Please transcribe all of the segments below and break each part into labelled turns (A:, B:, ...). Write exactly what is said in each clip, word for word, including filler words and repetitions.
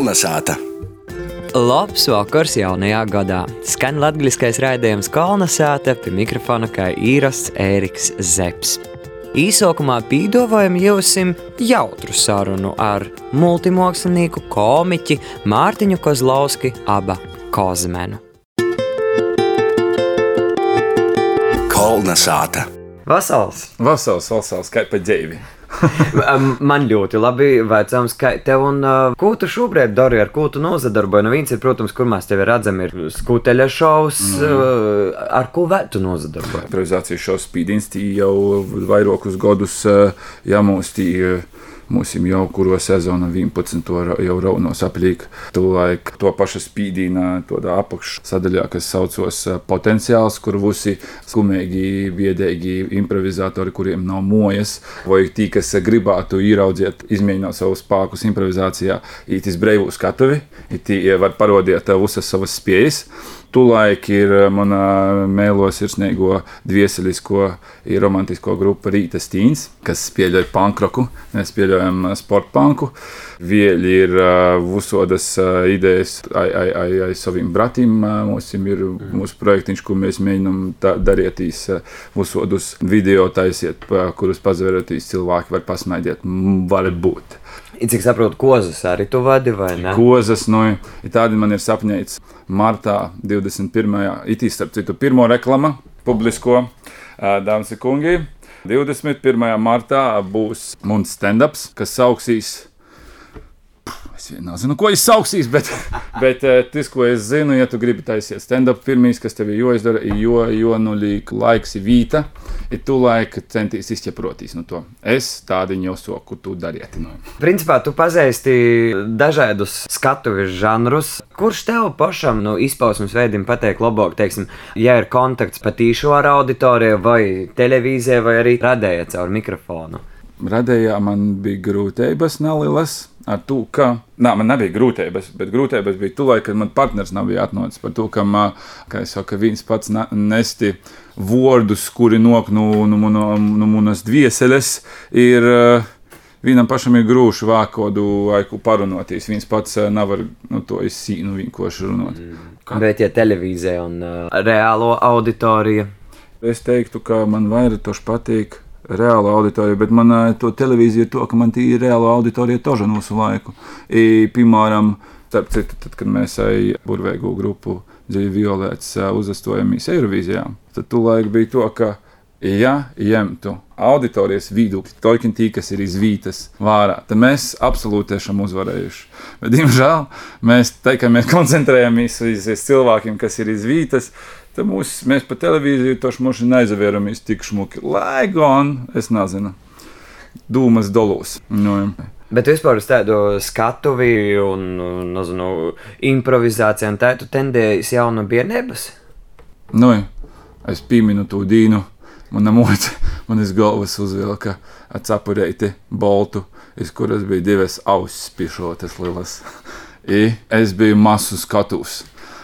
A: Kalnasāta.
B: Labs vakars jaunajā gadā. Skan latgaliskais raidījums Kalnasāta, pie mikrofona kā īrasts Ēriks Zepes. Īsokumā pīdovājam jūsim jautru sarunu ar multimoksliniku komiķi Mārtiņu Kozlovski aba Kozmenu.
A: Kalnasāta.
B: Vasals!
C: Vasals, vasals, kā pa dzeivi.
B: Man ļoti labi vajadzams, kā tev un uh, ko tu šobrīd dari, ar ko tu nozadarboji? Nu, viens ir, protams, kur mēs tevi redzam, ir skuteļa šovs, mm. uh, ar ko vēl tu nozadarboji?
C: Improvizācijas šovs Spīdins tī jau vairākus gadus uh, jāmūs tī uh, mūsim jau kuro sezona vienpadsmito jau raunos aplīk. Tulaik to paša Spīdīna tādā apakš sadaļā, kas saucos Potenciāls, kur visi skumīgi, biedēgi improvizatori, kuriem nav mojas, vai tī, kas gribētu ieraudziet, izmēģināt savus spākus improvizācijā, īt iz breivu skatuvi, tī var parodēt visas savas spējas. Tulaik ir mana mēlo sirsnīgo dvieselisko un romantisko grupa Rīta Stīns, kas spēļoja pankroku, mēs spēļojam sportpanku. Vēl ir uh, visodas uh, idejas ai, ai, ai, ai saviem bratim. Mums ir mūsu projektiņš, ko mēs mēģinām da- darietīs uh, visodus video taisiet, pa, kurus pazverotīs cilvēki var pasmaidēt. Var būt.
B: I cik saprotu, kozas arī tu vadi, vai ne?
C: Kozas, nu, tādi man ir sapņēts martā divdesmit pirmajā Itī, starp citu, pirmo reklama publisko, dāmas un kungi. divdesmit pirmajā martā būs mums stand-ups, kas sauksīs. Es nezinu, ko es sauksīs, bet, bet tas, ko es zinu, ja tu gribi taisiet stand-up pirmīs, kas tev ir jāizdara, jo, jo nu līk laiks ir vīta, ir tu laika centīs izķeprotīs no to. Es tādiņu jau soku, tu darieti. No.
B: Principā tu pazīsti dažādus skatuves žanrus. Kurš tev pašam no izpausmes veidim pateik labāk, teiksim, ja ir kontakts pa tīšo ar auditoriju vai televīzijai vai arī radēja caur mikrofonu?
C: Radējā man bija grūtības nelielas ar to, ka, nā, man nebija grūtības, bet grūtības bija tulaik, kad man partners nav bija atnocis par to, ka, kā es saku, viens pats nesti vārdus, kuri nok no, no, no, no manas dvieseles, ir, vienam pašam ir grūši vākodu aiku parunotīs, viens pats nevar no to izsīnu vienkoši runot.
B: Mm. Bet ja televīzija un uh, reālo auditorija?
C: Es teiktu, ka man vairāk toši patīk reāla auditorija, bet man to televīzija ir to, ka man tī ir reāla auditorija toža mūsu laiku. I, piemēram, starp citu, tad, kad mēs ai burveigu grupu Dziļi Violēts uzastojamies Eirovīzijā, tad tu laik bija to, ka, ja jemtu auditorijas viedokļi, toļkin tī, kas ir iz vītas vārā, tad mēs absolūti tiešām uzvarējuši. Bet, diemžēl, mēs teikamies koncentrējamies uz cilvēkiem, kas ir iz vītas, tad mūs, mēs pa televīziju toši mūši neizavieramies tik šmuki. Lai gan, es nezinu, dūmas dolūs. Nu,
B: Bet vispār uz tādu skatuvi un, nezinu, improvizāciju un tā, tu tendējies jau no bērnības?
C: Nu, es pieminu to dīnu, mana moca, man iz galvas uzvilka atsapureiti boltu, iz kuras bija divas ausis pišotas lilas. I es biju masu skatūs.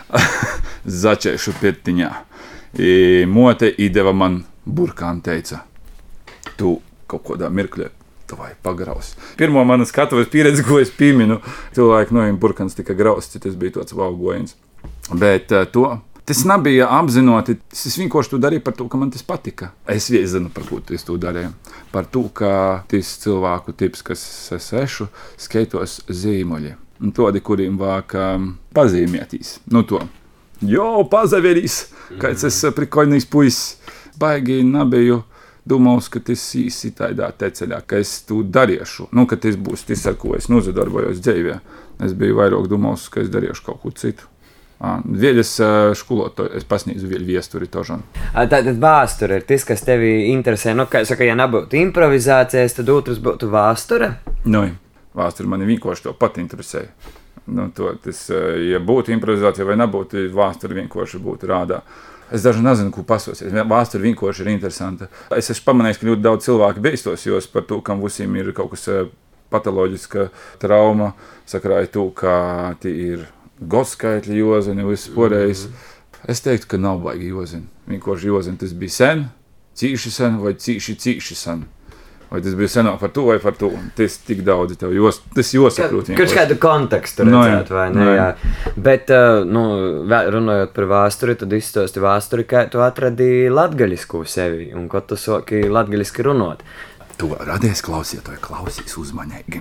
C: Začēšu pirtiņā. I mote iedeva man burkānu, teica, tu kaut kādā mirklē, tu vai pagraus. Pirmo manas skatuves pieredzi, ko es pieminu, cilvēku, no viņam burkāns tika grausts, tas bija tāds vaugojums. Bet uh, to, tas nebija apzinoti, es vienkārši to darīju par to, ka man tas patika. Es viezinu, par ko es to darīju. Par to, ka tas cilvēku tips, kas es ešu, skaitos zīmuļi. Un todi, kuriem vāk um, pazīmētīs. Nu to. Jo, pazaverīs, kāds es prikoļnīs puisis. Baigi nebiju domājis, ka tas īsi tādā teceļā, ka es to darīšu. Nu, ka tas būs tas, ar ko es nozadarbojos dzīvē. Es biju vairāk domājis, ka es darīšu kaut ko citu. Vēl es skolotu, es pasniedzu vēl viesturi tožan.
B: Tātad vēsture ir tas, kas tevi interesē. Nu, kā saka, ja nebūtu improvizācijas, tad otrs būtu vēsture?
C: Nu, vēsture mani vienkārši to pat interesēja. Nu, to, tas, ja būtu improvizācija vai nebūtu, vēsture vienkārši būtu rādā. Es daži nezinu, ko pasosies. Vēsture vienkārši ir interesanta. Es esmu pamanījis, ka ļoti daudz cilvēku beistos, jo par to, kam visiem ir kaut kas patoloģiska trauma, sakrāja to, ka tie ir godskaitļi jozini, viss porējis. Es teiktu, ka nav baigi jozini. Vienkārši jozini tas bija sen, cīši sen vai cīši cīši sen. Vai tas bija senāk par to vai par to? Tas tik daudz tev jos, tas jāsaprot.
B: Kurš kādu kontekstu redzēt, no, vai ne? Jā. Bet, nu, runājot par vēsturi, tad izstāsti vēsturi, kā tu atradīji latgaļisku sevi un ko tu soki latgaļiski runot.
C: To radies klausītāji, klausīs uzmanīgi.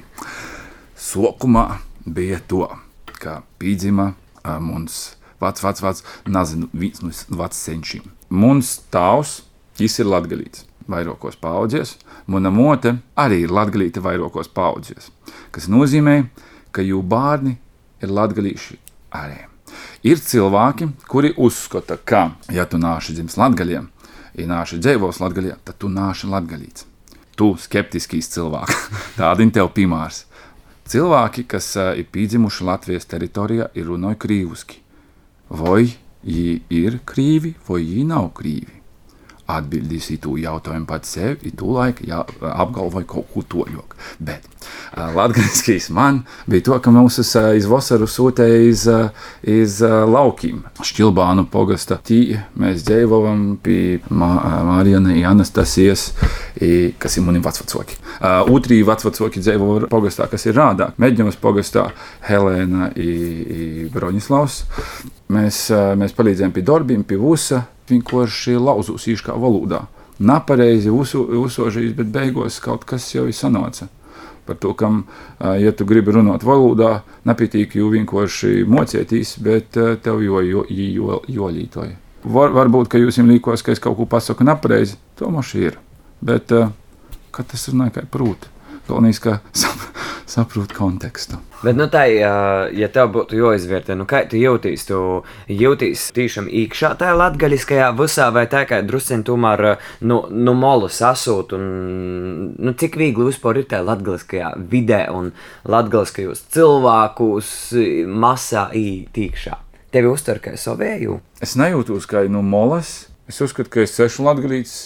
C: Sokumā bija to, ka pīdzima mums vats, vats, vats, nezinu, viens no vats senčiem. Mums tavs, jis ir latgalīts. Vairākos paudzies, mana mote arī ir latgalīte vairākos paudzies, kas nozīmē, ka jū bārni ir latgalīši arī. Ir cilvēki, kuri uzskata, ka, ja tu nāši dzims latgaļiem, ja nāši dzēvos latgaļiem, tad tu nāši latgalīts. Tu skeptiskīs cilvēki, tādi tev piemērs. Cilvēki, kas uh, ir pīdzimuši Latvijas teritorijā, ir runāju krīvuski. Vai jī ir krīvi, vai jī nav krīvi? Atbildīs į tų jautājumu pats sev, į tų laiku jā, apgalvoju kaut ko toļok. Bet uh, latgaliskīs man bija to, ka mums uh, iz vasaru sūtēja iz, uh, iz uh, laukiem. Šķilbānu pogasta tī mēs dzēvovam pie Mārijana i Anastasijas, i, kas ir mani vecvacoki. Uh, Utrī vecvacoki dzēvo pogastā, kas ir Rādāk. Meģņos pogastā Helēna i, i Broņislavs. Mēs, uh, mēs palīdzējām pie darbiem, pie vusa. Vienkārši lauzūs īškā valodā. Napareizi uzsožīs, bet beigos kaut kas jau ir sanāca. Par to, kam, ja tu gribi runāt valodā, nepitīk jū vienkārši mocietīs, bet tev jo, jo, jo, jo lītoji. Var, varbūt, ka jūs jums līkos, ka es kaut ko pasaku napareizi, to maši ir. Bet, kad tas runāja kā prūti, galvenīs, ka sap, saprūt kontekstu.
B: Bet, nu, tā, ja tev būtu jāizvērtē, nu, kā tu jūtīs? Tu jūtīs tīšām īkšā tajā latgaļiskajā visā, vai tā kā drusciņ tomēr, nu, nu molu sasūt, un, nu, cik viegli vispār ir tajā latgaļiskajā vidē un latgaļiskajos cilvēkus masā īkšā? Tevi uztver kā savēju?
C: Es nejūtos kā no molas. Es uzskatu, ka es sešu latgaļīts.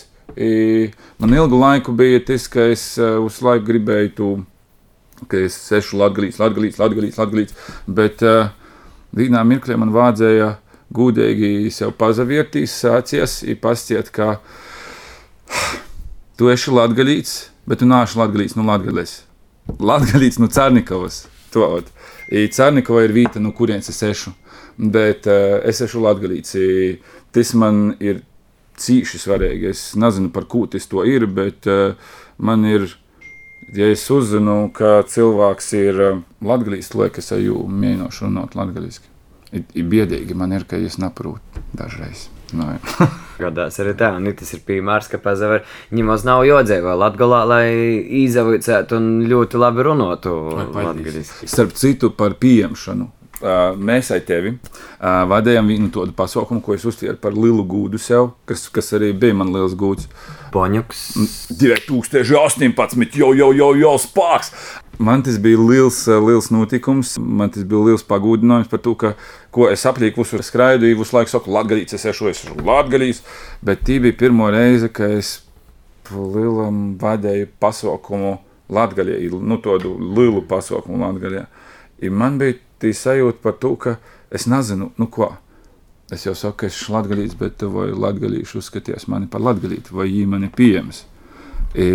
C: Man ilgu laiku bija tas, ka es uz laiku gribēju tu ka es sešu latgalīts, latgalīts, latgalīts, latgalīts, bet uh, vienā mirklī man vajadzēja gūdīgi sev pazaviertīs, sācies, i pastiet, ka tu esi latgalīts, bet tu nāši latgalīts no Latgales. Latgalīts no Carnikovas. To, I Carnikova ir vīta, no kurienes es ešu, bet uh, es ešu latgalīts. I, tas man ir cīši svarīgi. Es nezinu, par ko tas to ir, bet uh, man ir ja es uzzinu, ka cilvēks ir latgalīts, liek es jū mēģināšu runāt latgaliski. Ir, ir biedīgi man ir, ka es naprūtu dažreiz. No,
B: Gadās arī tā, un tas ir piemērs, ka pazavar ņemos nav jodzēvā Latgalā, lai īzavicētu un ļoti labi runotu latgaliski.
C: Starp citu par pieņemšanu. Uh, mēs ar tevi uh, vadējām vienu tādu pasaukumu, ko es uztvēru par lielu gūdu sev, kas, kas arī bija man liels gūds.
B: Poņuks.
C: divi tūkstoši astoņpadsmit, jau, jau, jau, jau spāks! Man tas bija liels, liels notikums, man tas bija liels pagūdinājums par to, ka, ko es aplīku visur skraidu, visu laiku saku, latgalīts, es ešu, es esmu latgalīts, bet tī bija pirmo reize, ka es lielam vadēju pasaukumu Latgaļā, nu tādu lielu pasaukumu Latgaļā. I man bija tī sajūta par to, ka es nezinu, nu ko. Es jau saku, ka es esmu latgalīts, bet vai latgalīši uzskatījās mani par latgalīti, vai jī mani pieejams. I,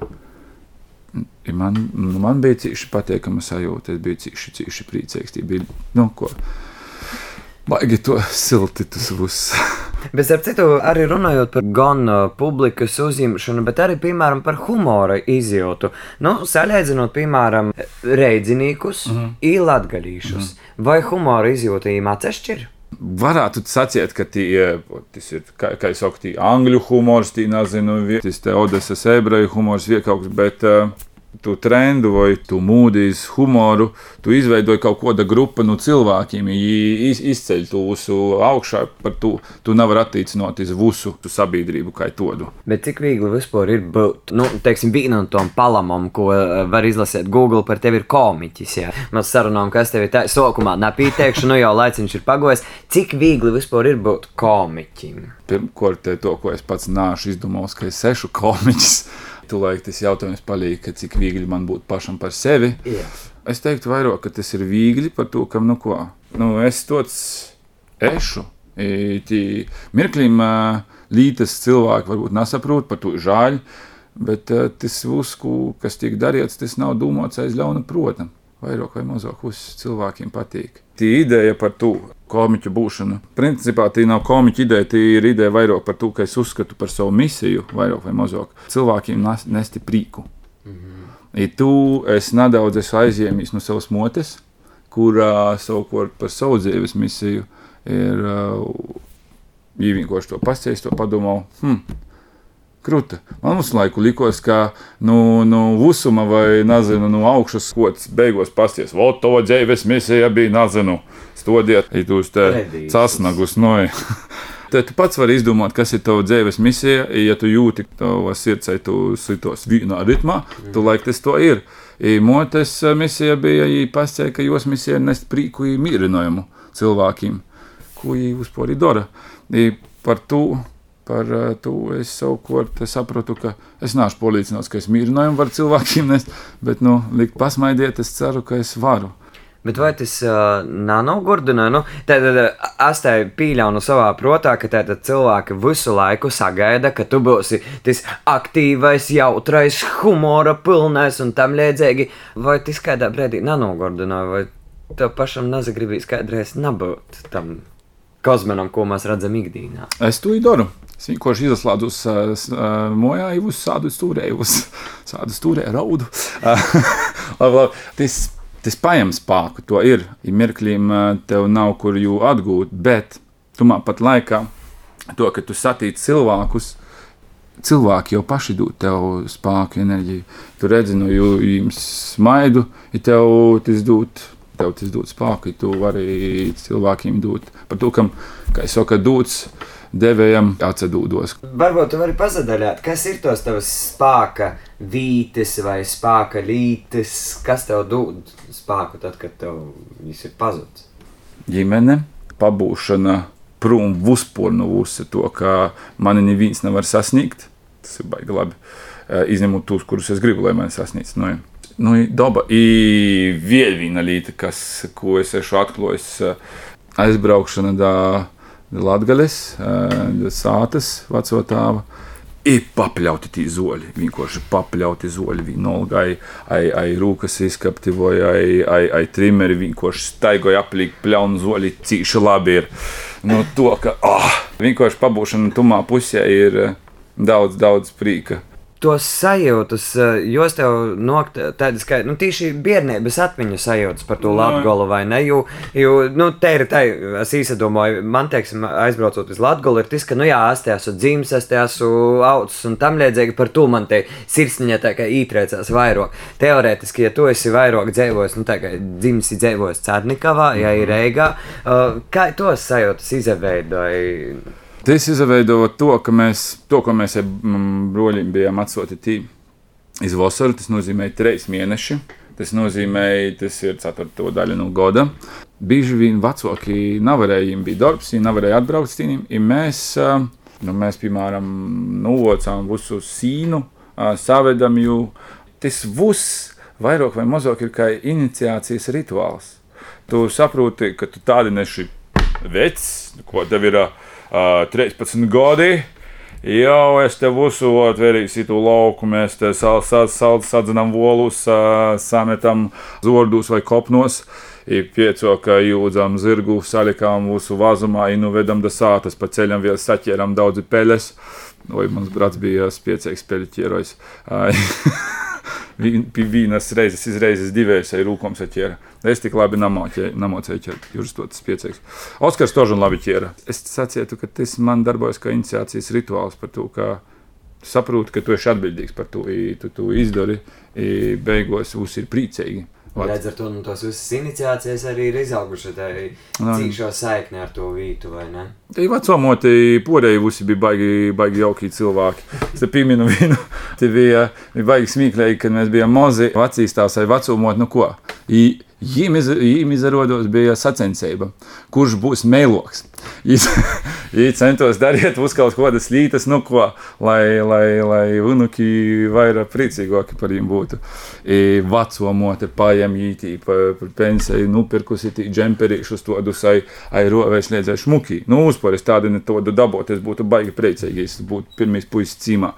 C: i man, nu, man bija cīši pateikama sajūta, es biju cīši, cīši priecīgs. Tī bija, nu ko, baigi to silti tas viss.
B: Bet ar citu arī runājot par gan publikas uzņemšanu, bet arī, piemēram, par humora izjūtu. Nu, salīdzinot, piemēram, reidzinīkus mm-hmm. i latgalīšus. Mm-hmm. Vai humora izjūta jīm atsešķir?
C: Varētu sacīt, ka tie, tas ir, kā, kā es saku, tī angļu humors, tī nezinu, tas te Odesas ebreju humors, viekauks, bet uh, tu trendu vai tu mūdīs humoru, tu izveidoji kaut kāda grupa no cilvēkiem, iz, izceļ tu visu augšā, par tu, tu nevar attīcināt iz visu sabiedrību kā todu.
B: Bet cik viegli vispār ir būt, nu, teiksim, viena no tom palamam, ko var izlasēt Google, par tevi ir komiķis, jā. Mēs sarunām, kas tevi tā, sokumā nepīteikšu, nu jau laiciņš ir pagojis. Cik viegli vispār ir būt komiķim?
C: Pirmkārt, to, ko es pats nāšu izdomās, ka es ešu komiķis. Tulaik tas jautājums palīk, ka cik viegli man būtu pašam par sevi.
B: Yeah.
C: Es teiktu vairāk, ka tas ir viegli par to, kam nu ko. Nu, es tots ešu. I, tī mirklim lītas cilvēki varbūt nesaprot, par to žāļ. bet uh, tas uzku, kas tiek darīts, tas nav domāts aiz ļauna protam. Vairāk vai mazāk uz cilvēkiem patīk. Tī ideja par to komiķu būšanu. Principā tī nav komiķa ideja, tī ir ideja vairāk par to, ka es uzskatu par savu misiju, vairāk vai mazāk. Cilvēkiem nesti prīku. Mm-hmm. I tu es nedaudz esmu aizjēmis no savas motes, kurā savukārt par savu dzīves misiju ir uh, vienkārši to pasties, to padomāju, hm, kruta. Man uz laiku likos, ka nu, nu vusuma vai, nezinu, nu augšas kods beigos pasties. Vot to dzīves misija bija, nezinu, stodiet, ja tu uz te casnagus noja. Tad tu pats vari izdomāt, kas ir tava dzīves misija, ja tu jūti tava sirdsai, tu sitos vienā ritmā, mm. tu laik tas to ir. I motes misija bija, ja pastie, ka jos misija ir nest prīku i mīrinājumu cilvēkiem, ko jī uzpori dara. I par to Par to es savukārt sapratu, ka es neesmu polīcināts, ka es mīrinājumu varu cilvēkiem nest, bet, nu, likt pasmaidiet, es ceru, ka es varu.
B: Bet vai tas uh, nanogurdina? Nu, tātad es te pīļaunu savā protā, ka tātad cilvēki visu laiku sagaida, ka tu būsi tas aktīvais, jautrais, humora pilnais un tam līdzīgi. Vai tas kādā brīdī nanogurdina, vai tev pašam nezagribīs kādreiz nebūt tam kozmenam, ko mēs redzam ikdienā?
C: Es to daru. Es vienkārši izslēdzu uz uh, mojā, jau uz sādu stūrēju, uz sādu stūrēju raudu. tas, tas paņem spāku, to ir. I mirkļiem tev nav, kur jū atgūt, bet tumā pat laikā to, ka tu satīc cilvēkus, cilvēki jau paši dod tev spāku, enerģiju. Tu redzi, no jū, jums smaidu, ja tev tas dod, tev tas dod spāku, ja tu vari cilvēkiem dot. Par to, kam, kā es saku, dots, devējam atsadūdos.
B: Varbūt tu vari pasadaļāt, kas ir tos tavas spāka vītes vai spāka lītes, kas tev dod spāku tad, kad tev viss ir pazuds?
C: Ģimene, pabūšana prom vispār no visu to, ka mani neviens nevar sasniegt, tas ir baigi labi, izņemot tos, kurus es gribu, lai mani sasniedz. Nu, nu, daba. I vēl viena līta, kas, ko es esmu atklājis, aizbraukšana da Latgales, da sātas veco tāva, ir papļauti tī zoļi, vienkārši papļauti zoļi, vienolga, ai, ai, ai rūkas izkapti, vai ai, ai, ai trimeri, vienkārši staigoja aplīgi pļaunu zoļi, cīši labi ir. No to, ka, ah, vienkārši pabūšana tumā pusē ir daudz, daudz prīka.
B: Tos sajūtas, jos tev nokt tādas, ka, nu, tīši bērnības atmiņu sajūtas par to Latgolu, vai ne? Jo, jo nu, te ir tā, es īsadomāju, man, teiksim, aizbraucot uz Latgolu, ir tas, ka, nu jā, es te esmu dzims, es te esmu aucis un tam līdzīgi, par to man te sirsniņa tā kā ītreicās vairāk. Teorētiski, ja tu esi vairāk dzēvojis, nu tā kā dzims ir dzēvojis Cārnikavā, ja ir Reigā, kā tos sajūtas izveidoja?
C: Tas izveidoja to, ka mēs, to, ko mēs ar broļiem bijām atsūtīti iz vasaru, tas nozīmē trīs mēneši. Tas nozīmē, tas ir ceturto daļa no gada. Bieži vien vecāki nevarēja, viņiem bija darbs, viņi nevarēja atbraukt uz tīniem. Mēs, nu, mēs, piemēram, novocām visu sīnu, savedam, jo tas viss vairāk vai mazāk ir kā iniciācijas rituāls. Tu saproti, ka tu tādi neši vecs, ko tev ir Uh, trīspadsmit gadi, jau es te visu atverīsi tu lauku, mēs te sadzinām volus, uh, sametam zordus vai kopnos, i pieco, ka jūdzam zirgu, salikām visu vazumā, i nu vedam da sātas, pa ceļam vēl saķēram daudzi peļas. Oi, mans brats bija spiecīgs peļu ķierojs. Vīnas reizes, izreizes divējas, ai rūkom saķēra. Es tik labi namocēju ķert, jūras totas spiecīgs. Oskars tožan labi ķēra. Es sacietu, ka tas man darbojas kā iniciācijas rituāls par to, ka saproti, ka tu esi atbildīgs par to, i tu to izdari, i beigos visi ir prīcīgi.
B: Redz ar to, nu, tos visas iniciācijas arī ir izauguši tā cīkšo saikni ar to vītu, vai ne?
C: Te vecomoti porēji visi bija baigi, baigi jaukī cilvēki. Es te pieminu vienu, te bija, bija baigi smīklēji, kad mēs bijām mozi, vecīstās vai vecomoti, nu ko? I Jīm izrādos bija sacensība, kurš būs mēloks. Viņi centos darīt uz kaut kādas lītas, nu ko, lai, lai, lai unuki vairāk priecīgāki par viņiem būtu. I veco mote pajem jītī par pa pensiju, nupirkusi tī džemperīšus todus, ai, ai rovēs liedzēju šmukī. Nu, uzparis tādi ne todu dabot, es būtu baigi priecīgi, es būtu pirmīs puisis cīmā.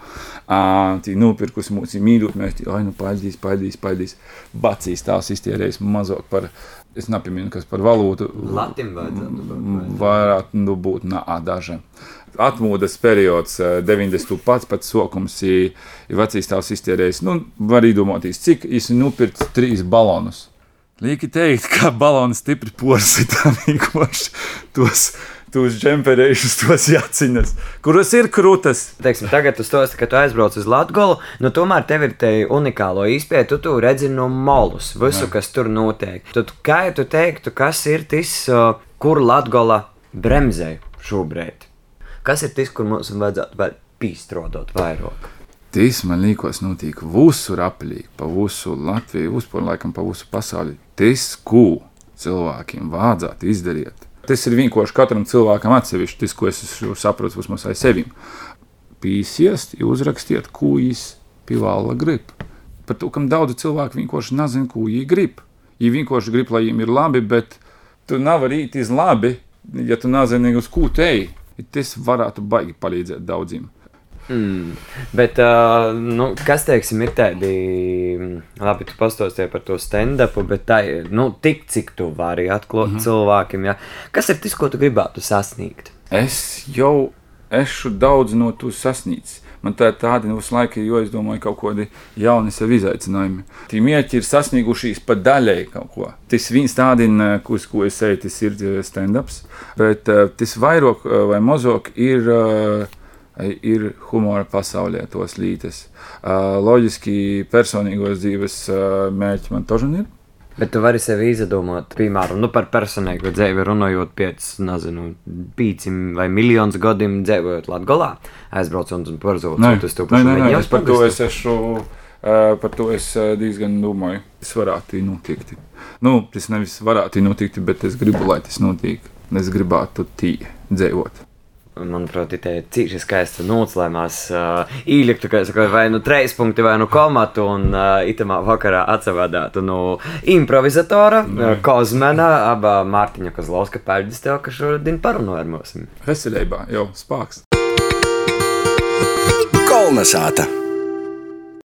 C: Uh, tī nupirkusi mūsi mīļūt, mēs tī, ai, nu, paļdīs, paļdīs, paļdīs. Bacīs tās iztierējis mazāk par, es nepaminu, kas par valūtu.
B: Latim vajadzētu.
C: Varētu nu, būt nā, daži. Atmūdas periods, deviņdesmit pats pats sokums, ir vecīs tās iztierējis. Nu, var īdomātīs, cik es nupirkt trīs balonus. Līki teikt, ka baloni stipri porsitā vienkārši tos, tos džemperējušus, tos jaciņas, kuras ir krūtas.
B: Teiksim, tagad tu stosti, ka tu aizbrauc uz Latgolu, nu tomēr tev ir te unikālo izpēti, tu tu redzi no molus, visu, Jā. Kas tur notiek. Tad kā tu teiktu, kas ir tas, kur Latgola bremzē šobrīd? Kas ir tas, kur mums vajadzētu vēl pīstrodot vairāk?
C: Tas man līkos notiek visur aplīgi, pa visu Latviju, uzpār laikam pa visu pasauli. Tas, ko cilvēkiem vajadzētu izdarīt. Tas ir vienkārši katram cilvēkam atsevišķi, tas, ko es saprotu vismaz aiz sevim. Pīsiest, uzrakstiet, ko jūs pivāla grib. Par to, kam daudzi cilvēki vienkārši nezina, ko viņi grib. Viņi vienkārši grib, lai viņiem ir labi, bet tu nevari īt iz labi, ja tu nezini, uz ko te ej. Tas varētu baigi palīdzēt daudziem.
B: Mm, bet, uh, nu, kas, teiksim, ir tādi, labi, tu pastostīji par to stand-upu, bet tā ir, nu, tik, cik tu vari atklāt mm-hmm. cilvēkiem, ja? Kas ir tas, ko tu gribētu sasniegt?
C: Es jau esmu daudz no tu sasniegts. Man tā tādi visu laiku, jo es domāju, kaut kādi jauni sev izaicinājumi. Tī mieķi ir sasniegušies pa daļai kaut ko. Tas viens tādien, kus, ko es eju, tas ir stand-ups, bet uh, tas vairāk vai mazāk ir... Uh, ir humora pasaulē tos lītes. Uh, loģiski personīgos dzīves uh, mērķi man tožan ir.
B: Bet tu vari sevi izdomāt, piemēram, nu par personīgo dzīvi runājot pēc, nezinu, pīcim vai miljonus gadiem dzīvojot Latgolā, aizbraucot un parzot uz to pašu
C: mēģinājumu. Par to es esmu, uh, par to es diezgan domāju. Tas varētu notikt. Nu, tas nevis varētu notikt, bet es gribu, lai tas notiek. Es gribētu tī dzīvot.
B: Manuprāt, te ir cīši skaista nūts, lai mēs uh, īliktu, ka saka, vai nu treis punkti, vai nu komatu, un uh, itamā vakarā atsavādātu no improvizatora, uh, Kozmena, aba Mārtiņa Kozlovska paļģis tev, ka šodien parunāja ar mums.
C: Veselībā, jau spāks.
A: Kolnesāta.